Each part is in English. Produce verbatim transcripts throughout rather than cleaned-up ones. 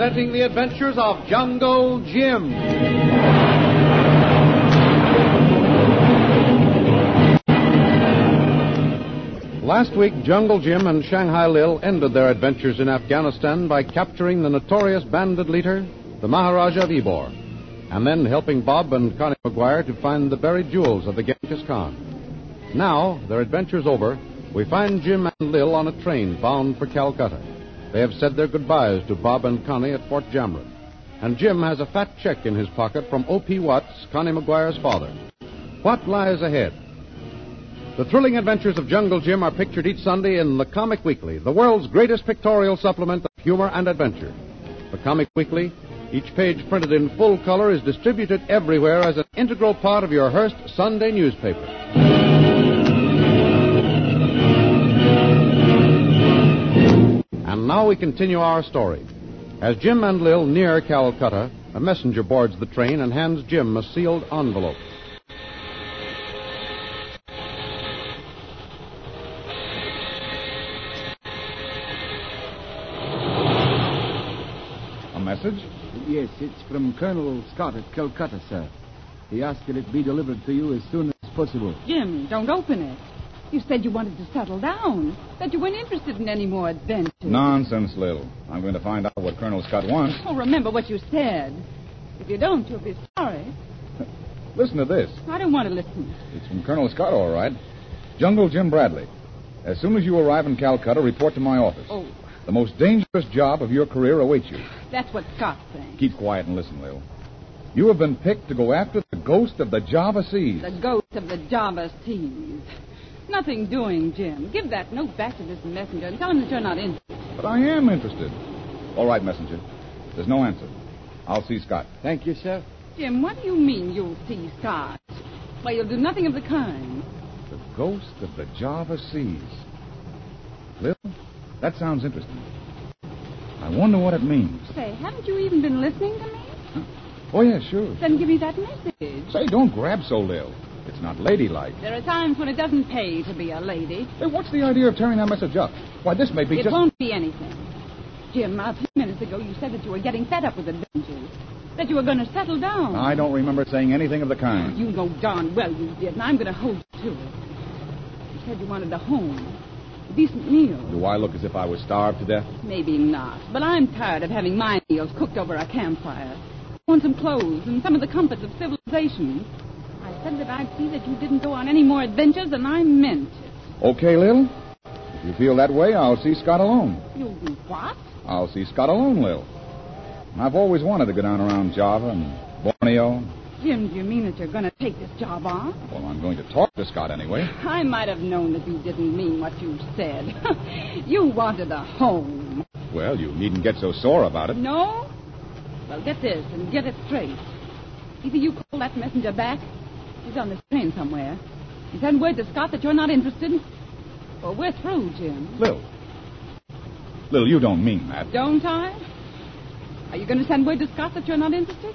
presenting the adventures of Jungle Jim. Last week, Jungle Jim and Shanghai Lil ended their adventures in Afghanistan by capturing the notorious bandit leader, the Maharaja of Ybor, and then helping Bob and Connie McGuire to find the buried jewels of the Genghis Khan. Now, their adventures over, we find Jim and Lil on a train bound for Calcutta. They have said their goodbyes to Bob and Connie at Fort Jamret. And Jim has a fat check in his pocket from O P. Watts, Connie McGuire's father. What lies ahead? The thrilling adventures of Jungle Jim are pictured each Sunday in The Comic Weekly, the world's greatest pictorial supplement of humor and adventure. The Comic Weekly, each page printed in full color, is distributed everywhere as an integral part of your Hearst Sunday newspaper. And now we continue our story. As Jim and Lil near Calcutta, a messenger boards the train and hands Jim a sealed envelope. Message? Yes, it's from Colonel Scott at Calcutta, sir. He asked that it be delivered to you as soon as possible. Jim, don't open it. You said you wanted to settle down, that you weren't interested in any more adventures. Nonsense, Lil. I'm going to find out what Colonel Scott wants. Oh, remember what you said. If you don't, you'll be sorry. Listen to this. I don't want to listen. It's from Colonel Scott, all right. Jungle Jim Bradley. As soon as you arrive in Calcutta, report to my office. Oh. The most dangerous job of your career awaits you. That's what Scott's saying. Keep quiet and listen, Lil. You have been picked to go after the ghost of the Java Seas. The ghost of the Java Seas. Nothing doing, Jim. Give that note back to this messenger and tell him that you're not interested. But I am interested. All right, messenger. There's no answer. I'll see Scott. Thank you, sir. Jim, what do you mean you'll see Scott? Why, you'll do nothing of the kind. The ghost of the Java Seas. Lil, that sounds interesting. I wonder what it means. Say, haven't you even been listening to me? Huh? Oh, yeah, sure. Then give me that message. Say, don't grab so, Lil. It's not ladylike. There are times when it doesn't pay to be a lady. Hey, what's the idea of tearing that message up? Why, this may be it just... It won't be anything. Jim, a few minutes ago you said that you were getting fed up with adventures. That you were going to settle down. I don't remember saying anything of the kind. You know darn well you did, and I'm going to hold you to it. You said you wanted a home. A decent meal. Do I look as if I was starved to death? Maybe not, but I'm tired of having my meals cooked over a campfire. I want some clothes and some of the comforts of civilization. I said that I'd see that you didn't go on any more adventures, and I meant it. Okay, Lil. If you feel that way, I'll see Scott alone. You'll do what? I'll see Scott alone, Lil. I've always wanted to go down around Java and Borneo. Jim, do you mean that you're going to take this job on? Well, I'm going to talk to Scott anyway. I might have known that you didn't mean what you said. You wanted a home. Well, you needn't get so sore about it. No? Well, get this and get it straight. Either you call that messenger back, he's on this train somewhere, and send word to Scott that you're not interested, or we're through, Jim. Lil. Lil, you don't mean that. Don't I? Are you going to send word to Scott that you're not interested?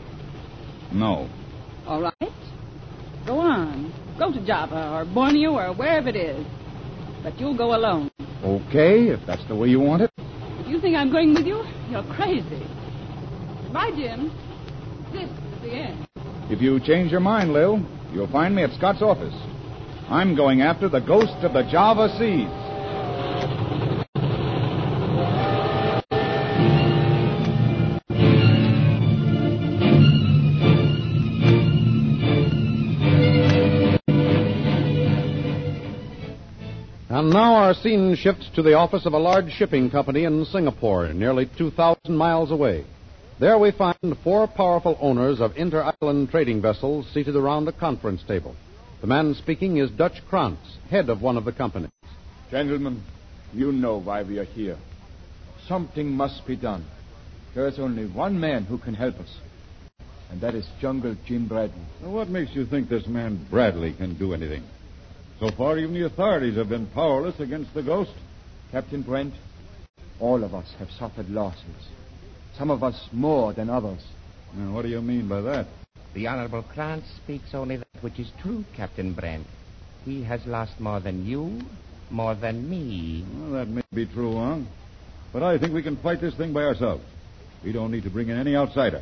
No. All right. Go on. Go to Java or Borneo or wherever it is. But you'll go alone. Okay, if that's the way you want it. If you think I'm going with you, you're crazy. Bye, Jim. This is the end. If you change your mind, Lil, you'll find me at Scott's office. I'm going after the ghost of the Java Seas. And now our scene shifts to the office of a large shipping company in Singapore, nearly two thousand miles away. There we find four powerful owners of inter-island trading vessels seated around a conference table. The man speaking is Dutch Krantz, head of one of the companies. Gentlemen, you know why we are here. Something must be done. There is only one man who can help us, and that is Jungle Jim Bradley. Now, what makes you think this man Bradley can do anything? So far, even the authorities have been powerless against the ghost. Captain Brent, all of us have suffered losses. Some of us more than others. Now, what do you mean by that? The Honorable Krantz speaks only that which is true, Captain Brent. He has lost more than you, more than me. Well, that may be true, huh? But I think we can fight this thing by ourselves. We don't need to bring in any outsider.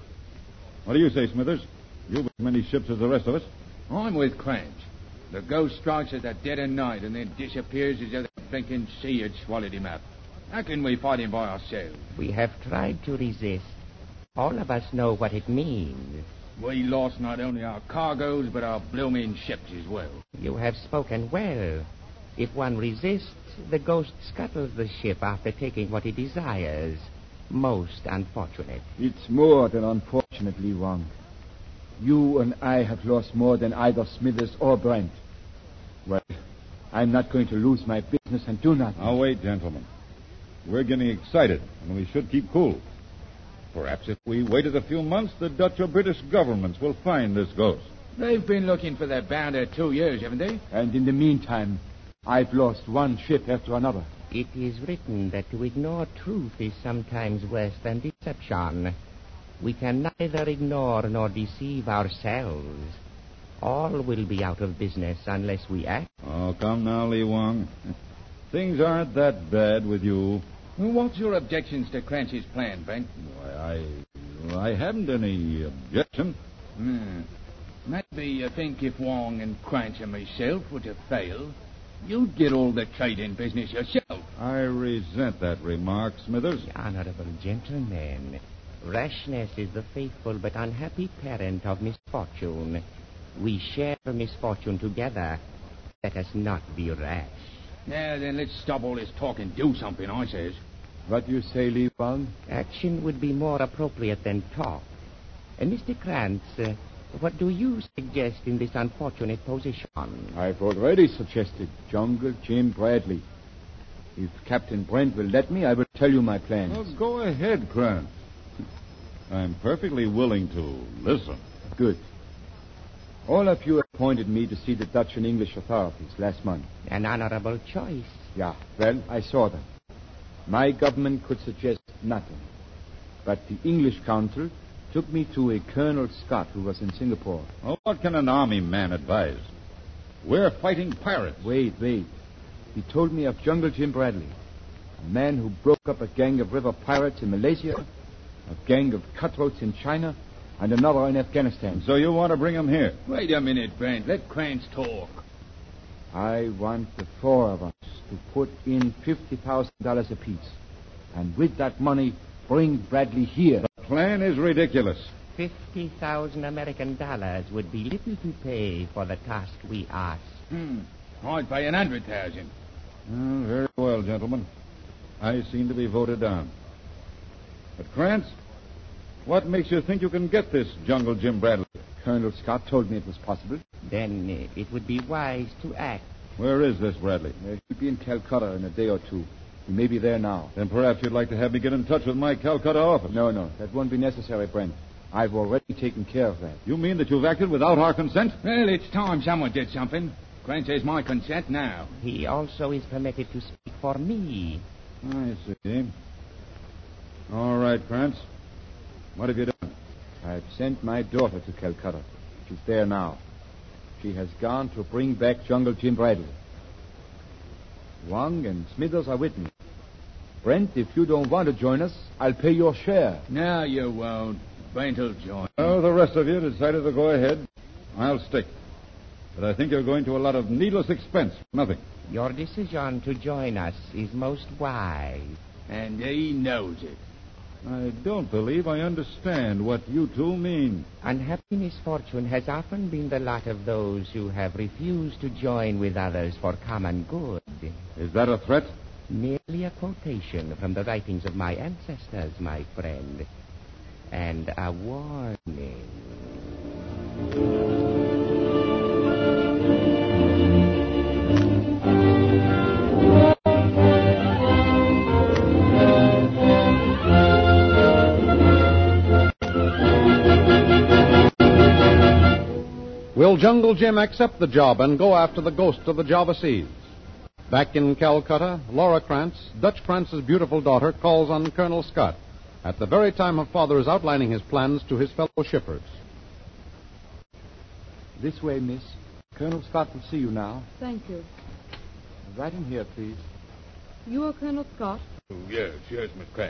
What do you say, Smithers? You've as many ships as the rest of us. I'm with Cranch. The ghost strikes at the dead of night and then disappears as if the blinking sea had swallowed him up. How can we fight him by ourselves? We have tried to resist. All of us know what it means. We lost not only our cargoes, but our blooming ships as well. You have spoken well. If one resists, the ghost scuttles the ship after taking what it desires. Most unfortunate. It's more than unfortunately wrong. You and I have lost more than either Smithers or Brent. Well, I'm not going to lose my business and do nothing. Now, wait, gentlemen. We're getting excited, and we should keep cool. Perhaps if we waited a few months, the Dutch or British governments will find this ghost. They've been looking for their bounder two years, haven't they? And in the meantime, I've lost one ship after another. It is written that to ignore truth is sometimes worse than deception. We can neither ignore nor deceive ourselves. All will be out of business unless we act. Oh, come now, Li Wang. Things aren't that bad with you. Well, what's your objections to Cranch's plan, Brent? Why, I, I haven't any objection. Hmm. Maybe you think if Wong and Cranch and myself were to fail, you'd get all the trading business yourself. I resent that remark, Smithers. Honorable gentlemen, rashness is the faithful but unhappy parent of misfortune. We share misfortune together. Let us not be rash. Now, then, let's stop all this talk and do something, I says. What do you say, Li Wang? Action would be more appropriate than talk. And Mister Krantz, uh, what do you suggest in this unfortunate position? I've already suggested Jungle Jim Bradley. If Captain Brent will let me, I will tell you my plans. Well, go ahead, Krantz. I'm perfectly willing to listen. Good. All of you appointed me to see the Dutch and English authorities last month. An honorable choice. Yeah, well, I saw them. My government could suggest nothing. But the English council took me to a Colonel Scott who was in Singapore. Well, what can an army man advise? We're fighting pirates. Wait, wait. He told me of Jungle Jim Bradley, a man who broke up a gang of river pirates in Malaysia, a gang of cutthroats in China, and another in Afghanistan. So you want to bring him here? Wait a minute, Brent. Let Cranch talk. I want the four of us to put in fifty thousand dollars apiece. And with that money, bring Bradley here. The plan is ridiculous. Fifty thousand American dollars would be little to pay for the task we ask. Hmm. I'd pay an hundred thousand. Oh, very well, gentlemen. I seem to be voted down. But, Krantz, what makes you think you can get this Jungle Jim Bradley? Colonel Scott told me it was possible. Then uh, it would be wise to act. Where is this Bradley? Uh, he'll be in Calcutta in a day or two. He may be there now. Then perhaps you'd like to have me get in touch with my Calcutta office. No, no, that won't be necessary, Brent. I've already taken care of that. You mean that you've acted without our consent? Well, it's time someone did something. Cranch has my consent now. He also is permitted to speak for me. I see. All right, Krantz. What have you done? I've sent my daughter to Calcutta. She's there now. She has gone to bring back Jungle Jim Bradley. Wang and Smithers are with me. Brent, if you don't want to join us, I'll pay your share. No, you won't. Brent'll join. Oh, the rest of you decided to go ahead. I'll stick. But I think you're going to a lot of needless expense for nothing. Your decision to join us is most wise. And he knows it. I don't believe I understand what you two mean. Unhappy misfortune has often been the lot of those who have refused to join with others for common good. Is that a threat? Merely a quotation from the writings of my ancestors, my friend. And a warning. Will Jungle Jim accept the job and go after the ghost of the Java Seas? Back in Calcutta, Laura Krantz, Dutch Krantz's beautiful daughter, calls on Colonel Scott at the very time her father is outlining his plans to his fellow shippers. This way, miss. Colonel Scott will see you now. Thank you. Right in here, please. You are Colonel Scott? Oh, yes, yes, Miss Cranch.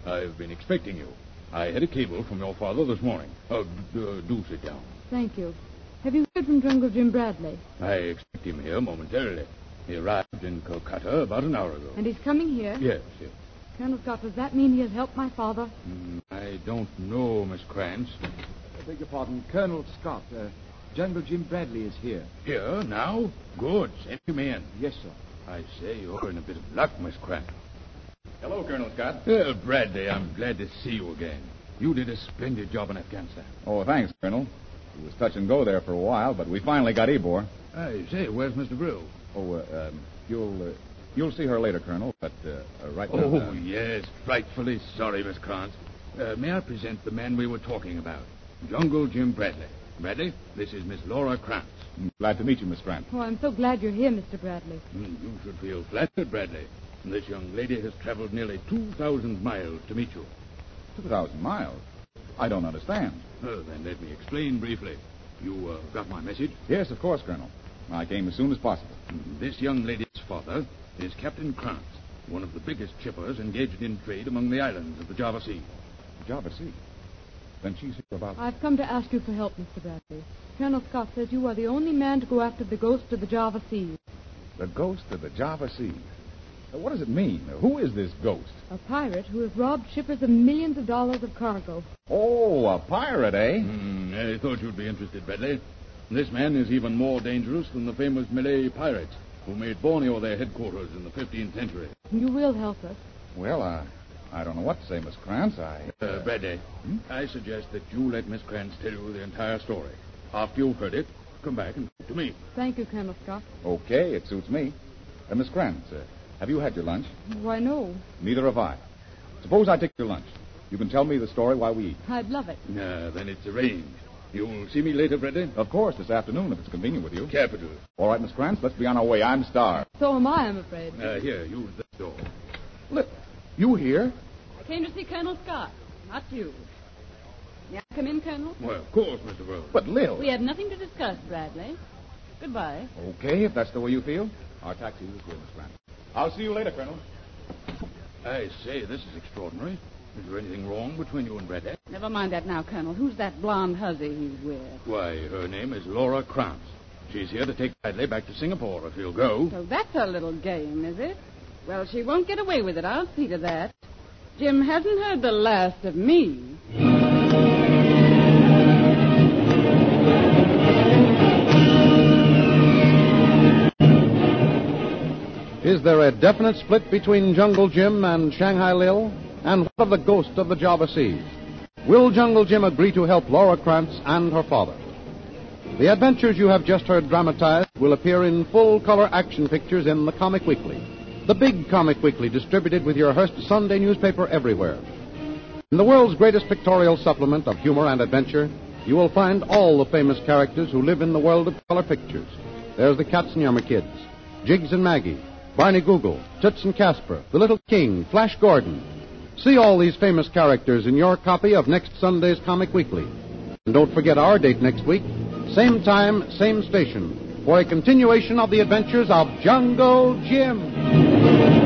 I've been expecting you. I had a cable from your father this morning. Uh, d- uh, do sit down. Thank you. Have you heard from Jungle Jim Bradley? I expect him here momentarily. He arrived in Calcutta about an hour ago. And he's coming here? Yes, yes. Colonel Scott, does that mean he'll help my father? Mm, I don't know, Miss Krantz. I beg your pardon, Colonel Scott. Uh, Jungle Jim Bradley is here. Here, now? Good. Send him in. Yes, sir. I say you're in a bit of luck, Miss Krantz. Hello, Colonel Scott. Uh, Bradley, I'm glad to see you again. You did a splendid job in Afghanistan. Oh, thanks, Colonel. It was touch and go there for a while, but we finally got Ebor. I say, where's Mister Brill? Oh, uh, um, you'll uh, you'll see her later, Colonel, but uh, uh, right now... Oh, uh, yes. Frightfully sorry, Miss Krantz. Uh, may I present the man we were talking about? Jungle Jim Bradley. Bradley, this is Miss Laura Krantz. Glad to meet you, Miss Grant. Oh, I'm so glad you're here, Mister Bradley. Mm, you should feel flattered, Bradley. This young lady has traveled nearly two thousand miles to meet you. Two thousand miles? I don't understand. Oh, then let me explain briefly. You uh, got my message? Yes, of course, Colonel. I came as soon as possible. Mm, This young lady's father is Captain Krantz, one of the biggest shippers engaged in trade among the islands of the Java Sea. Java Sea. Then she's here about... I've come to ask you for help, Mister Bradley. Colonel Scott says you are the only man to go after the ghost of the Java Seas. The ghost of the Java Sea. Uh, what does it mean? Who is this ghost? A pirate who has robbed shippers of millions of dollars of cargo. Oh, a pirate, eh? Mm, I thought you'd be interested, Bradley. This man is even more dangerous than the famous Malay pirates who made Borneo their headquarters in the fifteenth century. You will help us. Well, uh, I don't know what to say, Miss Krantz. I... Uh, Bradley, Hmm? I suggest that you let Miss Krantz tell you the entire story. After you've heard it, come back and talk to me. Thank you, Colonel Scott. Okay, it suits me. Uh, Miss Krantz, uh, have you had your lunch? Why, no. Neither have I. Suppose I take your lunch. You can tell me the story while we eat. I'd love it. Uh, then it's arranged. You'll see me later, Bradley? Of course, this afternoon, if it's convenient with you. Capital. All right, Miss Krantz, let's be on our way. I'm starved. So am I, I'm afraid. Uh, here, use this door. Look, you here? I came to see Colonel Scott, not you. May I come in, Colonel? Well, of course, Mister Rose. But, Lil. We have nothing to discuss, Bradley. Goodbye. Okay, if that's the way you feel. Our taxi is here, Miss Krantz. I'll see you later, Colonel. I say, this is extraordinary. Is there anything wrong between you and Bradley? Never mind that now, Colonel. Who's that blonde hussy he's with? Why, her name is Laura Krantz. She's here to take Bradley back to Singapore if he'll go. So that's her little game, is it? Well, she won't get away with it. I'll see to that. Jim hasn't heard the last of me. Is there a definite split between Jungle Jim and Shanghai Lil? And what of the ghost of the Java Seas? Will Jungle Jim agree to help Laura Krantz and her father? The adventures you have just heard dramatized will appear in full-color action pictures in the Comic Weekly, the big Comic Weekly distributed with your Hearst Sunday newspaper everywhere. In the world's greatest pictorial supplement of humor and adventure, you will find all the famous characters who live in the world of color pictures. There's the Katzenjammer Kids, Jiggs and Maggie, Barney Google, Toots and Casper, The Little King, Flash Gordon. See all these famous characters in your copy of next Sunday's Comic Weekly. And don't forget our date next week, same time, same station, for a continuation of the adventures of Jungle Jim.